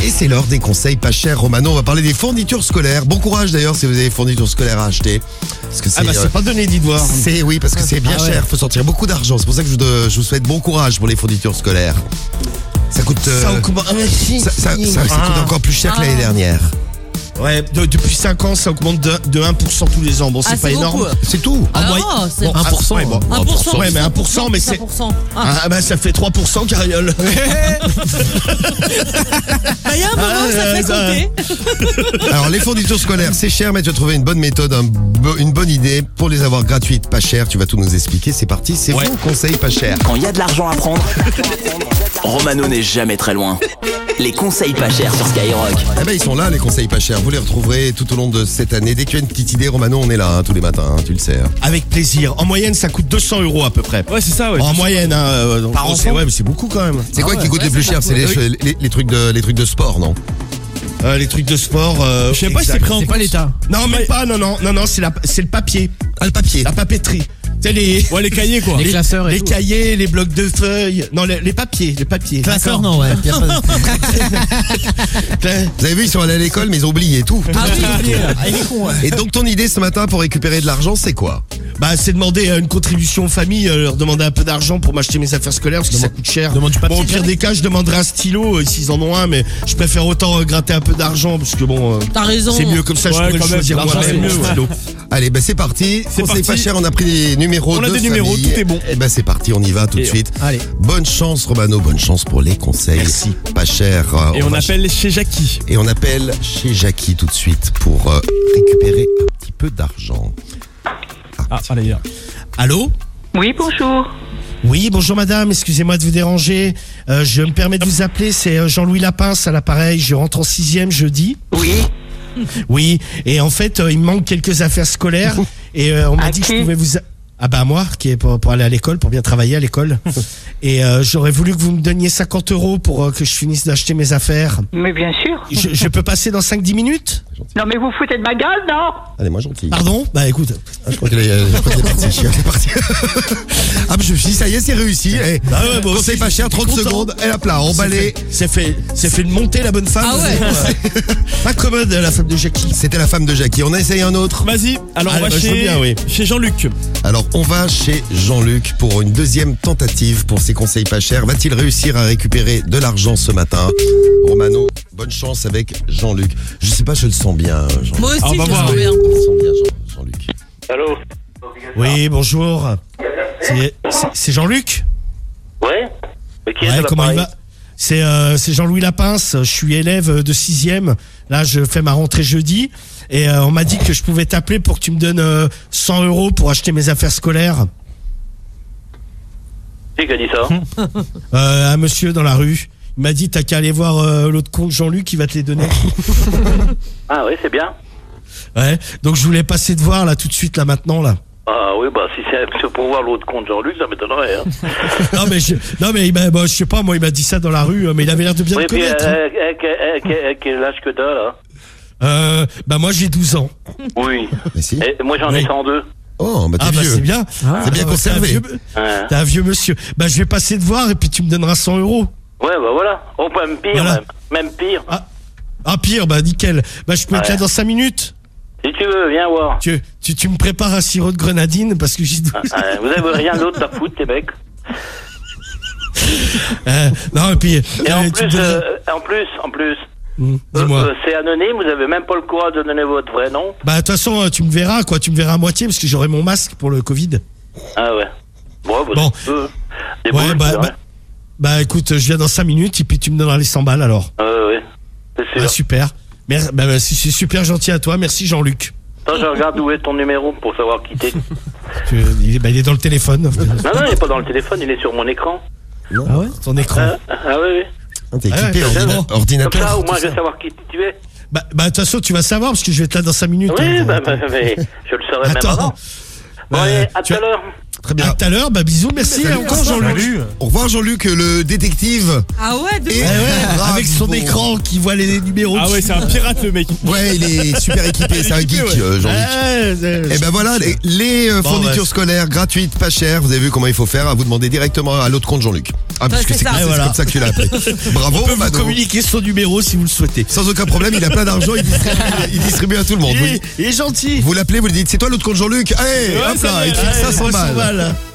Et c'est l'heure des conseils pas chers. Romano, on va parler des fournitures scolaires. Bon courage d'ailleurs si vous avez des fournitures scolaires à acheter. Parce que c'est pas donné d'y voir. Oui, parce que c'est bien cher. Faut sortir beaucoup d'argent. C'est pour ça que je vous souhaite bon courage pour les fournitures scolaires. Ça coûte. Ça coûte encore plus cher que l'année dernière. Ouais, depuis 5 ans, ça augmente de 1% tous les ans. Bon, c'est pas énorme. Beaucoup. C'est tout. C'est 1%. Ouais, bon. 1%. Ouais, mais 1%, mais c'est. Ça fait 3%, Cariole. Il y a un moment, ça fait compter. Alors, les fournitures scolaires, c'est cher, mais tu as trouvé une bonne méthode, une bonne idée pour les avoir gratuites, pas chères. Tu vas tout nous expliquer. C'est parti, c'est vos conseils pas chers. Quand il y a de l'argent à prendre, Romano n'est jamais très loin. Les conseils pas chers sur Skyrock. Eh ben, ils sont là, les conseils pas chers. Vous les retrouverez tout au long de cette année. Dès que tu as une petite idée, Romano, on est là tous les matins, tu le sais. Avec plaisir. En moyenne, ça coûte 200 € à peu près. Ouais, c'est ça, ouais. En moyenne, par enfant. mais c'est beaucoup quand même. C'est quoi qui coûte le plus cher? C'est les trucs de sport, non? Les trucs de sport. Je sais pas si c'est pris en compte. C'est pas l'État. Non, même pas. Non, c'est le papier. Ah, le papier. La papier. Les cahiers, quoi. Les classeurs et les tout. cahiers, les blocs de feuilles. Non, les papiers. Classeurs, non, ouais. Vous avez vu, ils sont allés à l'école, mais ils ont oublié tout. Ah oui. Il est con, ouais. Et donc, ton idée ce matin pour récupérer de l'argent, c'est quoi? C'est demander une contribution aux familles, leur demander un peu d'argent pour m'acheter mes affaires scolaires parce que ça coûte cher. Demande du papier. Bon, au pire des cas, je demanderai un stylo s'ils en ont un, mais je préfère autant gratter un peu d'argent parce que bon, T'as raison. c'est mieux comme ça, je pourrais le quand même, choisir l'argent, moi-même. c'est mieux, mon stylo. Allez, c'est parti. C'est Conseil parti. pas cher, on a pris les numéros On a de des numéros, famille. tout est bon. Et c'est parti, on y va tout de Et suite. Allez. Bonne chance, Romano, bonne chance pour les conseils. Merci. Pas chers. Et on appelle chez Jackie. Et on appelle chez Jackie tout de suite pour récupérer un petit peu d'argent. Allez, viens. Allô? Oui, bonjour. Oui, bonjour madame, excusez-moi de vous déranger. Je me permets de vous appeler, c'est Jean-Louis Lapince à l'appareil. Je rentre en 6e jeudi. Oui. Oui, et en fait, il me manque quelques affaires scolaires. Et on m'a dit que je pouvais vous... moi, qui est pour aller à l'école, pour bien travailler à l'école. Et j'aurais voulu que vous me donniez 50 € pour que je finisse d'acheter mes affaires. Mais bien sûr. Je peux passer dans 5-10 minutes? Non, mais vous foutez de ma gueule, non? Allez, moi gentil. Pardon? Écoute. Je crois qu'il est parti. Mais je me suis dit, ça y est, c'est réussi. Conseil pas cher, 30 secondes. Et hop là, emballé. C'est fait de monter la bonne femme. Ah ouais. Pas commode la femme de Jackie. C'était la femme de Jackie. On a essayé un autre. Vas-y. Alors, on va je veux bien, oui. chez Jean-Luc. Alors, on va chez Jean-Luc pour une deuxième tentative pour ses conseils pas chers. Va-t-il réussir à récupérer de l'argent ce matin? Romano, bonne chance avec Jean-Luc. Je sais pas, je le sens bien, Jean-Luc. Moi aussi, on va je voir. le sens bien. Je le sens bien, Jean-Luc. Allô? Oui, bonjour. C'est Jean-Luc? Ouais? Mais qui est Ouais, de comment il l'appareil? va? C'est Jean-Louis Lapince, je suis élève de 6e. Là, je fais ma rentrée jeudi. Et on m'a dit que je pouvais t'appeler pour que tu me donnes 100 € pour acheter mes affaires scolaires. Qui a dit ça? Un monsieur dans la rue. Il m'a dit, t'as qu'à aller voir l'autre compte Jean-Luc, il va te les donner. Ah oui, c'est bien. Ouais, donc je voulais passer te voir là tout de suite, là maintenant, là. Ah oui, si c'est pour voir l'autre compte Jean-Luc, ça m'étonnerait. Hein. non mais je sais pas, moi il m'a dit ça dans la rue, mais il avait l'air de bien Oui, te puis connaître. quel âge que t'as, là? Moi j'ai 12 ans. Oui. Mais si. Et moi, j'en ai 102. Oh, t'es vieux. C'est bien. C'est bien conservé. Hein. T'es un vieux monsieur. Je vais passer te voir et puis tu me donneras 100 €. Ouais, voilà. Oh, même pire, Voilà. même pire. Pire, nickel. Je peux être là dans 5 minutes. Si tu veux, viens voir. Tu me prépares un sirop de grenadine parce que j'ai 12 ans. Vous avez rien d'autre à foutre, les mecs. Non, et puis... Et en plus, dis-moi. c'est anonyme, vous avez même pas le courage de donner votre vrai nom. De toute façon, tu me verras, quoi. Tu me verras à moitié parce que j'aurai mon masque pour le Covid. Ah ouais. Bon. Des Ouais, boules, écoute, je viens dans 5 minutes et puis tu me donneras les 100 balles alors. ouais. C'est sûr. Super. C'est super gentil à toi. Merci Jean-Luc. Attends, je regarde où est ton numéro pour savoir qui t'es. Il est dans le téléphone. Non, il est pas dans le téléphone, il est sur mon écran. Ah ouais? Ton écran. Ah oui. T'es équipé bon. Comme ordinateur. ça, au moins, je vais savoir qui tu es. De toute façon, tu vas savoir parce que je vais être là dans 5 minutes. Oui, hein. mais je le saurai même Attends. avant. Bon, allez, à tout à l'heure. Très bien. À tout à l'heure, bisous, merci Salut, encore Jean-Luc. Au revoir Jean-Luc, le détective. Ah ouais, Et Ouais, avec son bravo. écran qui voit les numéros. Ah ouais, c'est un pirate, le mec. Ouais, il est super équipé, c'est un geek, Jean-Luc. Et ben voilà, les fournitures scolaires gratuites, pas chères. Vous avez vu comment il faut faire, à vous demander directement à l'autre compte Jean-Luc. Ah, parce que c'est c'est ça. c'est Voilà. comme ça que tu l'as appelé. Bravo, On peut vous Romano. communiquer son numéro si vous le souhaitez. Sans aucun problème, il a plein d'argent, il distribue à tout le monde. Il est gentil. Vous l'appelez, vous lui dites, c'est toi l'autre compte Jean-Luc? Allez, Ouais, hop ça là, va, il te file allez, 500 500 balles. balles.